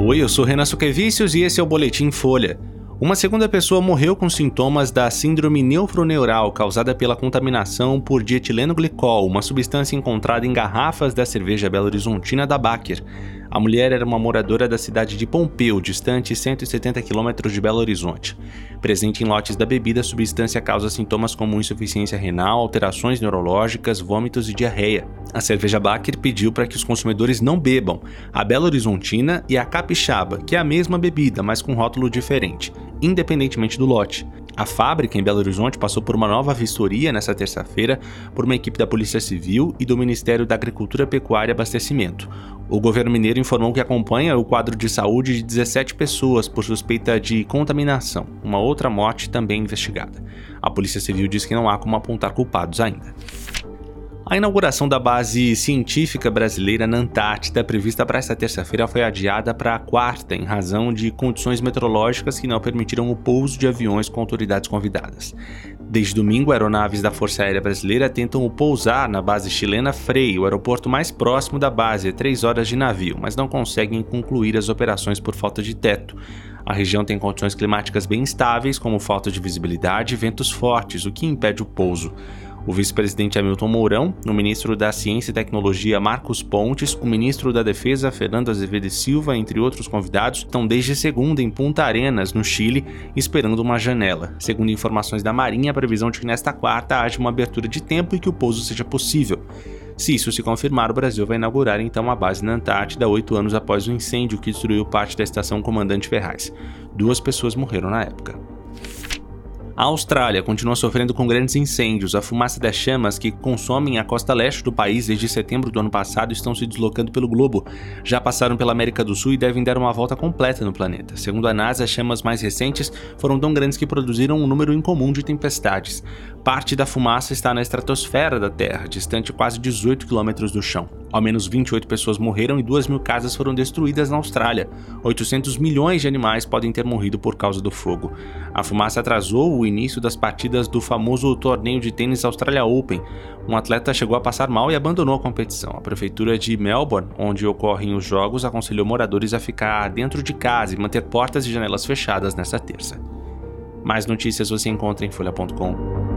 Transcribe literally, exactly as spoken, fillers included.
Oi, eu sou Renan Suquevicius e esse é o Boletim Folha. Uma segunda pessoa morreu com sintomas da síndrome nefroneural causada pela contaminação por dietileno-glicol, uma substância encontrada em garrafas da cerveja Belo Horizontina da Baker. A mulher era uma moradora da cidade de Pompeu, distante cento e setenta quilômetros de Belo Horizonte. Presente em lotes da bebida, a substância causa sintomas como insuficiência renal, alterações neurológicas, vômitos e diarreia. A cerveja Baker pediu para que os consumidores não bebam a Belo Horizontina e a Capixaba, que é a mesma bebida, mas com rótulo diferente, independentemente do lote. A fábrica em Belo Horizonte passou por uma nova vistoria nesta terça-feira por uma equipe da Polícia Civil e do Ministério da Agricultura, Pecuária e Abastecimento. O governo mineiro informou que acompanha o quadro de saúde de dezessete pessoas por suspeita de contaminação, uma outra morte também investigada. A Polícia Civil diz que não há como apontar culpados ainda. A inauguração da base científica brasileira na Antártida, prevista para esta terça-feira, foi adiada para a quarta, em razão de condições meteorológicas que não permitiram o pouso de aviões com autoridades convidadas. Desde domingo, aeronaves da Força Aérea Brasileira tentam pousar na base chilena Frei, o aeroporto mais próximo da base, a três horas de navio, mas não conseguem concluir as operações por falta de teto. A região tem condições climáticas bem instáveis, como falta de visibilidade e ventos fortes, o que impede o pouso. O vice-presidente Hamilton Mourão, o ministro da Ciência e Tecnologia Marcos Pontes, o ministro da Defesa Fernando Azevedo e Silva, entre outros convidados, estão desde segunda em Punta Arenas, no Chile, esperando uma janela. Segundo informações da Marinha, a previsão de que nesta quarta haja uma abertura de tempo e que o pouso seja possível. Se isso se confirmar, o Brasil vai inaugurar então a base na Antártida, oito anos após o incêndio que destruiu parte da estação Comandante Ferraz. Duas pessoas morreram na época. A Austrália continua sofrendo com grandes incêndios. A fumaça das chamas que consomem a costa leste do país desde setembro do ano passado estão se deslocando pelo globo. Já passaram pela América do Sul e devem dar uma volta completa no planeta. Segundo a NASA, as chamas mais recentes foram tão grandes que produziram um número incomum de tempestades. Parte da fumaça está na estratosfera da Terra, distante quase dezoito quilômetros do chão. Ao menos vinte e oito pessoas morreram e duas mil casas foram destruídas na Austrália. oitocentos milhões de animais podem ter morrido por causa do fogo. A fumaça atrasou o início das partidas do famoso torneio de tênis Australia Open. Um atleta chegou a passar mal e abandonou a competição. A prefeitura de Melbourne, onde ocorrem os jogos, aconselhou moradores a ficar dentro de casa e manter portas e janelas fechadas nesta terça. Mais notícias você encontra em folha ponto com.